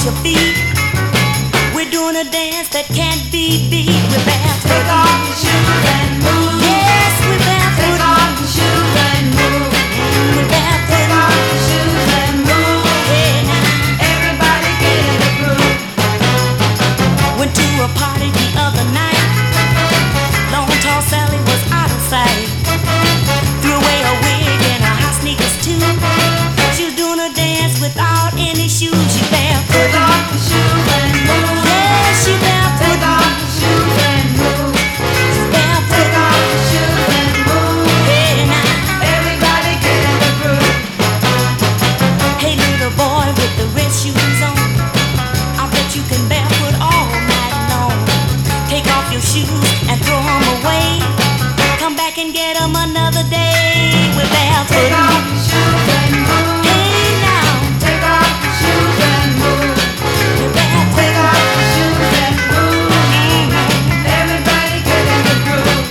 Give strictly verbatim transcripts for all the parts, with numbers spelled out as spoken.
your feet. We're doing a dance that can't be beat. We're barefoot. Take off your shoes and move. Yes, we're barefoot. Take off your shoes and move. We're barefoot. Take off your shoes and move. Hey now. Everybody get in the groove. Went to a party the other night. Long tall Sally was out of sight. Threw away her wig and her high sneakers too. She was doing a dance without any shoes. She barefoot. Take off your shoes and move. Yeah, she barefoot. Take off your shoes and move. She's barefoot. Take off your shoes and move. Hey now. Everybody get in the groove. Hey little boy with the red shoes on, I bet you can barefoot all night long. Take off your shoes and throw them away. Come back and get them another day. We're barefoot. Take off your shoes and move. Hey now. Take off your shoes and move. We're barefoot. Take off your shoes and move. Everybody get in the groove.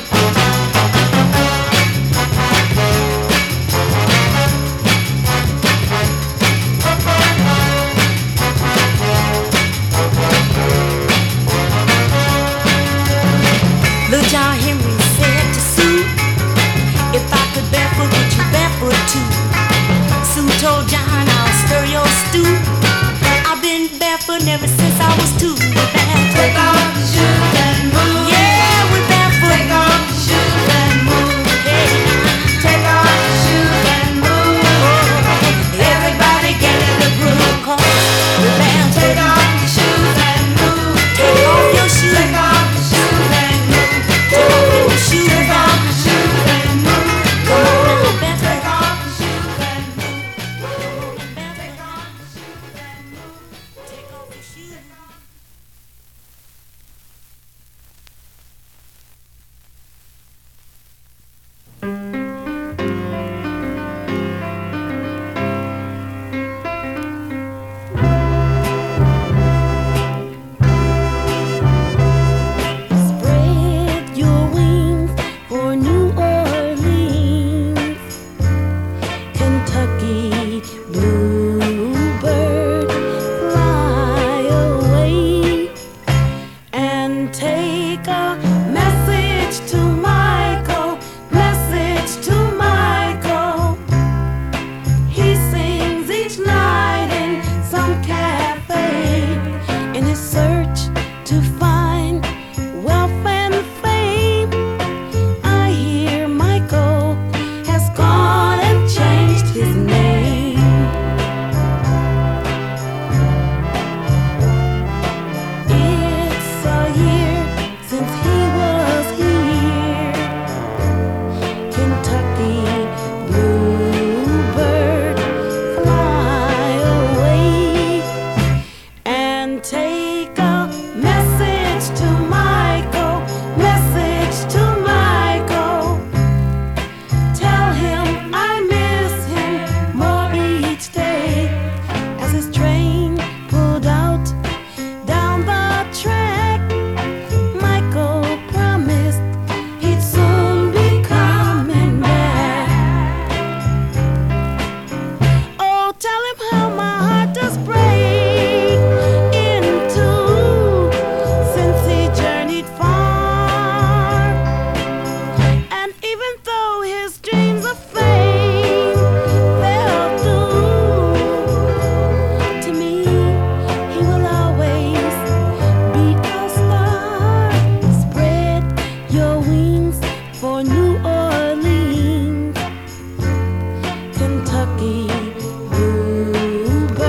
Little John Henry said to Sue, if I could barefoot, would you barefoot too? Sue told John, I'll stir your stew. I've been barefoot ever since I was two. We're barefoot. Take off your shoes and move. Yeah, we're barefoot. Take off your shoes and move. Hey now. Take off your shoes and move. Everybody get in the groove. 'Cause we're barefoot. Take off your shoes and move. Take off your shoes. Take off your shoes and move. Take off your shoes. Take off your shoes and move. Come on now, barefoot. Take off your shoes and move. Barefoot. Take off your shoes and move. Take off your shoes. Spread your wings for New Orleans, Kentucky bluebird, fly away and take a message to Michael, message to Michael. He sings each night in some cafe in his search to find wealth and fame. I hear Michael has gone and changed his name. It's a year since he was here. Kentucky bluebird, fly away and take